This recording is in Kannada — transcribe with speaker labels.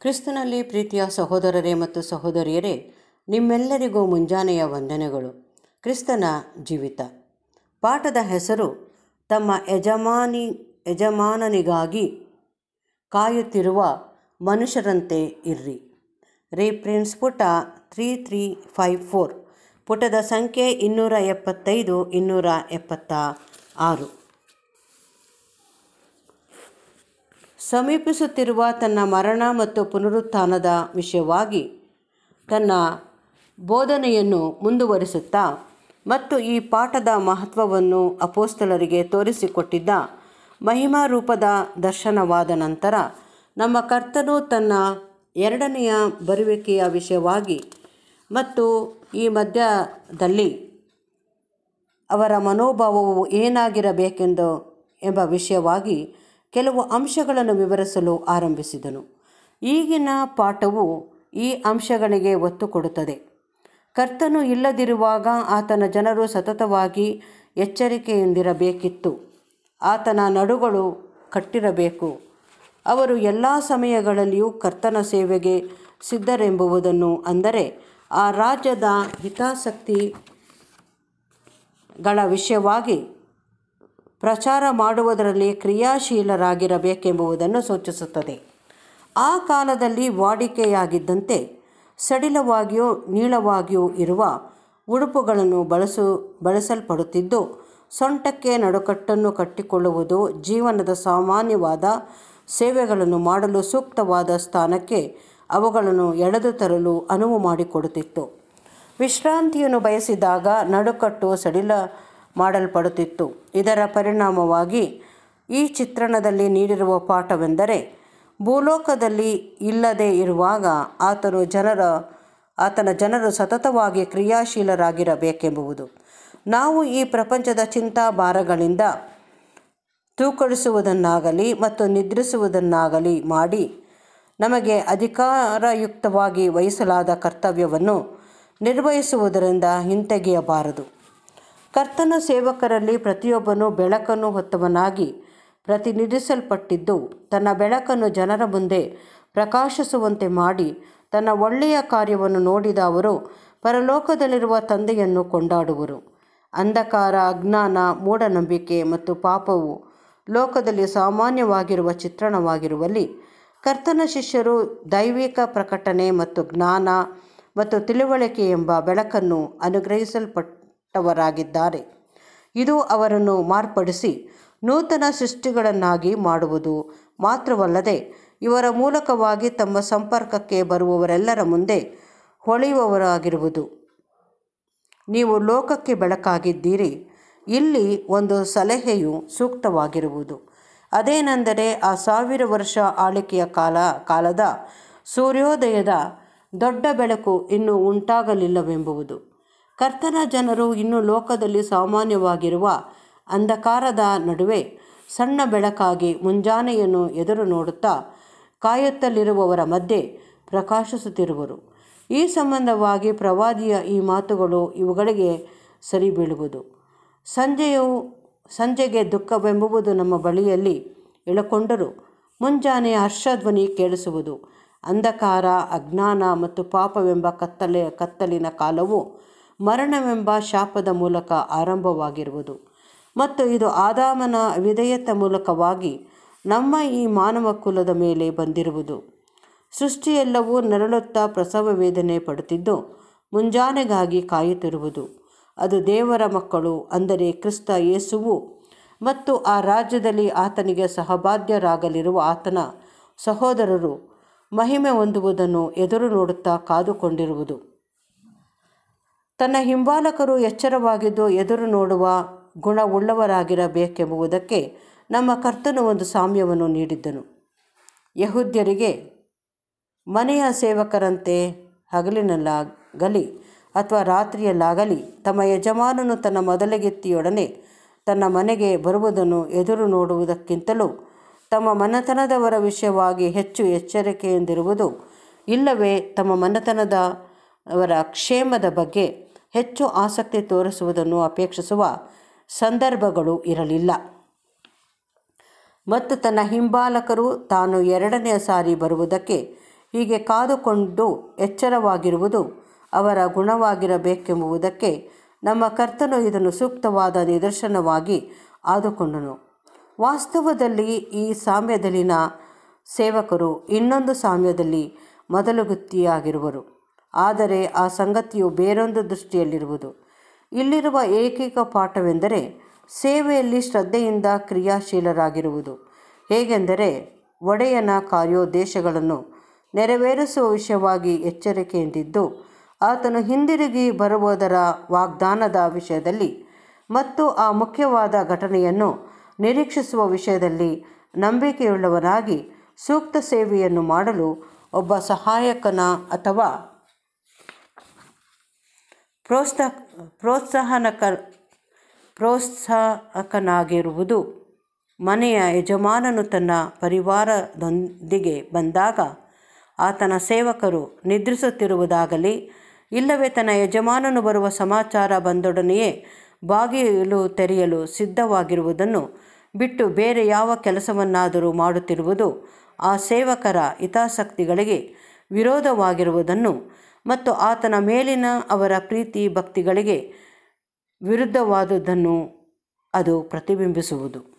Speaker 1: ಕ್ರಿಸ್ತನಲ್ಲಿ ಪ್ರೀತಿಯ ಸಹೋದರರೇ ಮತ್ತು ಸಹೋದರಿಯರೇ, ನಿಮ್ಮೆಲ್ಲರಿಗೂ ಮುಂಜಾನೆಯ ವಂದನೆಗಳು. ಕ್ರಿಸ್ತನ ಜೀವಿತ ಪಾಠದ ಹೆಸರು ತಮ್ಮ ಯಜಮಾನನಿಗಾಗಿ ಕಾಯುತ್ತಿರುವ ಮನುಷ್ಯರಂತೆ ಇರ್ರಿ. ರೆಫರೆನ್ಸ್ ಪುಟ 3354, ಪುಟದ ಸಂಖ್ಯೆ 275, 276. ಸಮೀಪಿಸುತ್ತಿರುವ ತನ್ನ ಮರಣ ಮತ್ತು ಪುನರುತ್ಥಾನದ ವಿಷಯವಾಗಿ ತನ್ನ ಬೋಧನೆಯನ್ನು ಮುಂದುವರಿಸುತ್ತಾ ಮತ್ತು ಈ ಪಾಠದ ಮಹತ್ವವನ್ನು ಅಪೊಸ್ತಲರಿಗೆ ತೋರಿಸಿಕೊಟ್ಟಿದ್ದ ಮಹಿಮಾರೂಪದ ದರ್ಶನವಾದ ನಂತರ ನಮ್ಮ ಕರ್ತನು ತನ್ನ ಎರಡನೆಯ ಬರುವಿಕೆಯ ವಿಷಯವಾಗಿ ಮತ್ತು ಈ ಮಧ್ಯದಲ್ಲಿ ಅವರ ಮನೋಭಾವವು ಏನಾಗಿರಬೇಕೆಂದು ಎಂಬ ವಿಷಯವಾಗಿ ಕೆಲವು ಅಂಶಗಳನ್ನು ವಿವರಿಸಲು ಆರಂಭಿಸಿದನು. ಈಗಿನ ಪಾಠವು ಈ ಅಂಶಗಳಿಗೆ ಒತ್ತು ಕೊಡುತ್ತದೆ. ಕರ್ತನು ಇಲ್ಲದಿರುವಾಗ ಆತನ ಜನರು ಸತತವಾಗಿ ಎಚ್ಚರಿಕೆಯಿಂದಿರಬೇಕಿತ್ತು. ಆತನ ನಡುಗಳು ಕಟ್ಟಿರಬೇಕು. ಅವರು ಎಲ್ಲ ಸಮಯಗಳಲ್ಲಿಯೂ ಕರ್ತನ ಸೇವೆಗೆ ಸಿದ್ಧರೆಂಬುದನ್ನು, ಅಂದರೆ ಆ ರಾಜ್ಯದ ಹಿತಾಸಕ್ತಿಗಳ ವಿಷಯವಾಗಿ ಪ್ರಚಾರ ಮಾಡುವುದರಲ್ಲಿ ಕ್ರಿಯಾಶೀಲರಾಗಿರಬೇಕೆಂಬುದನ್ನು ಸೂಚಿಸುತ್ತದೆ. ಆ ಕಾಲದಲ್ಲಿ ವಾಡಿಕೆಯಾಗಿದ್ದಂತೆ ಸಡಿಲವಾಗಿಯೂ ನೀಳವಾಗಿಯೂ ಇರುವ ಉಡುಪುಗಳನ್ನು ಬಳಸಲ್ಪಡುತ್ತಿದ್ದು, ಸೊಂಟಕ್ಕೆ ನಡುಕಟ್ಟನ್ನು ಕಟ್ಟಿಕೊಳ್ಳುವುದು ಜೀವನದ ಸಾಮಾನ್ಯವಾದ ಸೇವೆಗಳನ್ನು ಮಾಡಲು ಸೂಕ್ತವಾದ ಸ್ಥಾನಕ್ಕೆ ಅವುಗಳನ್ನು ಎಳೆದು ತರಲು ಅನುವು ಮಾಡಿಕೊಡುತ್ತಿತ್ತು. ವಿಶ್ರಾಂತಿಯನ್ನು ಬಯಸಿದಾಗ ನಡುಕಟ್ಟು ಸಡಿಲ ಮಾಡಲ್ಪಡುತ್ತಿತ್ತು. ಇದರ ಪರಿಣಾಮವಾಗಿ ಈ ಚಿತ್ರಣದಲ್ಲಿ ನೀಡಿರುವ ಪಾಠವೆಂದರೆ, ಭೂಲೋಕದಲ್ಲಿ ಇಲ್ಲದೇ ಇರುವಾಗ ಆತನ ಜನರು ಸತತವಾಗಿ ಕ್ರಿಯಾಶೀಲರಾಗಿರಬೇಕೆಂಬುದು. ನಾವು ಈ ಪ್ರಪಂಚದ ಚಿಂತಾಭಾರಗಳಿಂದ ತೂಕಡಿಸುವುದನ್ನಾಗಲಿ ಮತ್ತು ನಿದ್ರಿಸುವುದನ್ನಾಗಲಿ ಮಾಡಿ ನಮಗೆ ಅಧಿಕಾರಯುಕ್ತವಾಗಿ ವಹಿಸಲಾದ ಕರ್ತವ್ಯವನ್ನು ನಿರ್ವಹಿಸುವುದರಿಂದ ಹಿಂತೆಗೆಯಬಾರದು. ಕರ್ತನ ಸೇವಕರಲ್ಲಿ ಪ್ರತಿಯೊಬ್ಬನೂ ಬೆಳಕನ್ನು ಹೊತ್ತವನಾಗಿ ಪ್ರತಿನಿಧಿಸಲ್ಪಟ್ಟಿದ್ದು, ತನ್ನ ಬೆಳಕನ್ನು ಜನರ ಮುಂದೆ ಪ್ರಕಾಶಿಸುವಂತೆ ಮಾಡಿ ತನ್ನ ಒಳ್ಳೆಯ ಕಾರ್ಯವನ್ನು ನೋಡಿದ ಅವರು ಪರಲೋಕದಲ್ಲಿರುವ ತಂದೆಯನ್ನು ಕೊಂಡಾಡುವರು. ಅಂಧಕಾರ, ಅಜ್ಞಾನ, ಮೂಢನಂಬಿಕೆ ಮತ್ತು ಪಾಪವು ಲೋಕದಲ್ಲಿ ಸಾಮಾನ್ಯವಾಗಿರುವ ಚಿತ್ರಣವಾಗಿರುವಲ್ಲಿ ಕರ್ತನ ಶಿಷ್ಯರು ದೈವಿಕ ಪ್ರಕಟಣೆ ಮತ್ತು ಜ್ಞಾನ ಮತ್ತು ತಿಳುವಳಿಕೆ ಎಂಬ ಬೆಳಕನ್ನು ಅನುಗ್ರಹಿಸಲ್ಪಟ್ಟವರಾಗಿದ್ದಾರೆ. ಇದು ಅವರನ್ನು ಮಾರ್ಪಡಿಸಿ ನೂತನ ಸೃಷ್ಟಿಗಳನ್ನಾಗಿ ಮಾಡುವುದು ಮಾತ್ರವಲ್ಲದೆ ಇವರ ಮೂಲಕವಾಗಿ ತಮ್ಮ ಸಂಪರ್ಕಕ್ಕೆ ಬರುವವರೆಲ್ಲರ ಮುಂದೆ ಹೊಳೆಯುವವರಾಗಿರುವುದು. ನೀವು ಲೋಕಕ್ಕೆ ಬೆಳಕಾಗಿದ್ದೀರಿ. ಇಲ್ಲಿ ಒಂದು ಸಲಹೆಯು ಸೂಕ್ತವಾಗಿರುವುದು. ಅದೇನೆಂದರೆ, ಆ 1000 ವರ್ಷ ಆಳ್ವಿಕೆಯ ಕಾಲದ ಸೂರ್ಯೋದಯದ ದೊಡ್ಡ ಬೆಳಕು ಇನ್ನೂ ಉಂಟಾಗಲಿಲ್ಲವೆಂಬುದು. ಕರ್ತನ ಜನರು ಇನ್ನೂ ಲೋಕದಲ್ಲಿ ಸಾಮಾನ್ಯವಾಗಿರುವ ಅಂಧಕಾರದ ನಡುವೆ ಸಣ್ಣ ಬೆಳಕಾಗಿ ಮುಂಜಾನೆಯನ್ನು ಎದುರು ನೋಡುತ್ತಾ ಕಾಯುತ್ತಲಿರುವವರ ಮಧ್ಯೆ ಪ್ರಕಾಶಿಸುತ್ತಿರುವರು. ಈ ಸಂಬಂಧವಾಗಿ ಪ್ರವಾದಿಯ ಈ ಮಾತುಗಳು ಇವುಗಳಿಗೆ ಸರಿಬೀಳುವುದು. ಸಂಜೆಗೆ ದುಃಖವೆಂಬುದು ನಮ್ಮ ಬಳಿಯಲ್ಲಿ ಇಳಕೊಂಡರೂ ಮುಂಜಾನೆಯ ಹರ್ಷಧ್ವನಿ ಕೇಳಿಸುವುದು. ಅಂಧಕಾರ, ಅಜ್ಞಾನ ಮತ್ತು ಪಾಪವೆಂಬ ಕತ್ತಲಿನ ಕಾಲವು ಮರಣವೆಂಬ ಶಾಪದ ಮೂಲಕ ಆರಂಭವಾಗಿರುವುದು ಮತ್ತು ಇದು ಆದಾಮನ ಅವಿಧೇಯತೆ ಮೂಲಕವಾಗಿ ನಮ್ಮ ಈ ಮಾನವ ಕುಲದ ಮೇಲೆ ಬಂದಿರುವುದು. ಸೃಷ್ಟಿಯೆಲ್ಲವೂ ನರಳುತ್ತಾ ಪ್ರಸವ ವೇದನೆ ಪಡುತ್ತಿದ್ದು ಮುಂಜಾನೆಗಾಗಿ ಕಾಯುತ್ತಿರುವುದು. ಅದು ದೇವರ ಮಕ್ಕಳು, ಅಂದರೆ ಕ್ರಿಸ್ತ ಯೇಸುವು ಮತ್ತು ಆ ರಾಜ್ಯದಲ್ಲಿ ಆತನಿಗೆ ಸಹಭಾಗ್ಯರಾಗಲಿರುವ ಆತನ ಸಹೋದರರು ಮಹಿಮೆ ಹೊಂದುವುದನ್ನು ಎದುರು ನೋಡುತ್ತಾ ಕಾದುಕೊಂಡಿರುವುದು. ತನ್ನ ಹಿಂಬಾಲಕರು ಎಚ್ಚರವಾಗಿದ್ದು ಎದುರು ನೋಡುವ ಗುಣವುಳ್ಳವರಾಗಿರಬೇಕೆಂಬುದಕ್ಕೆ ನಮ್ಮ ಕರ್ತನು ಒಂದು ಸಾಮ್ಯವನ್ನು ನೀಡಿದ್ದನು. ಯೆಹೂದ್ಯರಿಗೆ ಮನೆಯ ಸೇವಕರಂತೆ ಹಗಲಿನಲ್ಲಾಗಲಿ ಅಥವಾ ರಾತ್ರಿಯಲ್ಲಾಗಲಿ ತಮ್ಮ ಯಜಮಾನನು ತನ್ನ ಮೊದಲಗಿತ್ತಿಯೊಡನೆ ತನ್ನ ಮನೆಗೆ ಬರುವುದನ್ನು ಎದುರು ನೋಡುವುದಕ್ಕಿಂತಲೂ ತಮ್ಮ ಮನೆತನದವರ ವಿಷಯವಾಗಿ ಹೆಚ್ಚು ಎಚ್ಚರಿಕೆಯಿಂದಿರುವುದು, ಇಲ್ಲವೇ ತಮ್ಮ ಮನೆತನದವರ ಕ್ಷೇಮದ ಬಗ್ಗೆ ಹೆಚ್ಚು ಆಸಕ್ತಿ ತೋರಿಸುವುದನ್ನು ಅಪೇಕ್ಷಿಸುವ ಸಂದರ್ಭಗಳು ಇರಲಿಲ್ಲ. ಮತ್ತು ತನ್ನ ಹಿಂಬಾಲಕರು ತಾನು ಎರಡನೆಯ ಸಾರಿ ಬರುವುದಕ್ಕೆ ಹೀಗೆ ಕಾದುಕೊಂಡು ಎಚ್ಚರವಾಗಿರುವುದು ಅವರ ಗುಣವಾಗಿರಬೇಕೆಂಬುದಕ್ಕೆ ನಮ್ಮ ಕರ್ತನು ಇದನ್ನು ಸೂಕ್ತವಾದ ನಿದರ್ಶನವಾಗಿ ಆದುಕೊಂಡನು. ವಾಸ್ತವದಲ್ಲಿ ಈ ಸಾಮ್ಯದಲ್ಲಿನ ಸೇವಕರು ಇನ್ನೊಂದು ಸಾಮ್ಯದಲ್ಲಿ ಮೊದಲುಗುತ್ತಿಯಾಗಿರುವರು, ಆದರೆ ಆ ಸಂಗತಿಯು ಬೇರೊಂದು ದೃಷ್ಟಿಯಲ್ಲಿರುವುದು. ಇಲ್ಲಿರುವ ಏಕೈಕ ಪಾಠವೆಂದರೆ ಸೇವೆಯಲ್ಲಿ ಶ್ರದ್ಧೆಯಿಂದ ಕ್ರಿಯಾಶೀಲರಾಗಿರುವುದು. ಹೇಗೆಂದರೆ ಒಡೆಯನ ಕಾರ್ಯೋದ್ದೇಶಗಳನ್ನು ನೆರವೇರಿಸುವ ವಿಷಯವಾಗಿ ಎಚ್ಚರಿಕೆಯಿಂದಿದ್ದು, ಆತನು ಹಿಂದಿರುಗಿ ಬರುವುದರ ವಾಗ್ದಾನದ ವಿಷಯದಲ್ಲಿ ಮತ್ತು ಆ ಮುಖ್ಯವಾದ ಘಟನೆಯನ್ನು ನಿರೀಕ್ಷಿಸುವ ವಿಷಯದಲ್ಲಿ ನಂಬಿಕೆಯುಳ್ಳವನಾಗಿ ಸೂಕ್ತ ಸೇವೆಯನ್ನು ಮಾಡಲು ಒಬ್ಬ ಸಹಾಯಕನ ಅಥವಾ ಪ್ರೋತ್ಸಾಹಕನಾಗಿರುವುದು. ಮನೆಯ ಯಜಮಾನನು ತನ್ನ ಪರಿವಾರದೊಂದಿಗೆ ಬಂದಾಗ ಆತನ ಸೇವಕರು ನಿದ್ರಿಸುತ್ತಿರುವುದಾಗಲಿ, ಇಲ್ಲವೇ ತನ್ನ ಯಜಮಾನನು ಬರುವ ಸಮಾಚಾರ ಬಂದೊಡನೆಯೇ ಬಾಗಿಲು ತೆರೆಯಲು ಸಿದ್ಧವಾಗಿರುವುದನ್ನು ಬಿಟ್ಟು ಬೇರೆ ಯಾವ ಕೆಲಸವನ್ನಾದರೂ ಮಾಡುತ್ತಿರುವುದು ಆ ಸೇವಕರ ಹಿತಾಸಕ್ತಿಗಳಿಗೆ ವಿರೋಧವಾಗಿರುವುದನ್ನು ಮತ್ತು ಆತನ ಮೇಲಿನ ಅವರ ಪ್ರೀತಿ ಭಕ್ತಿಗಳಿಗೆ ವಿರುದ್ಧವಾದುದನ್ನು ಅದು ಪ್ರತಿಬಿಂಬಿಸುವುದು.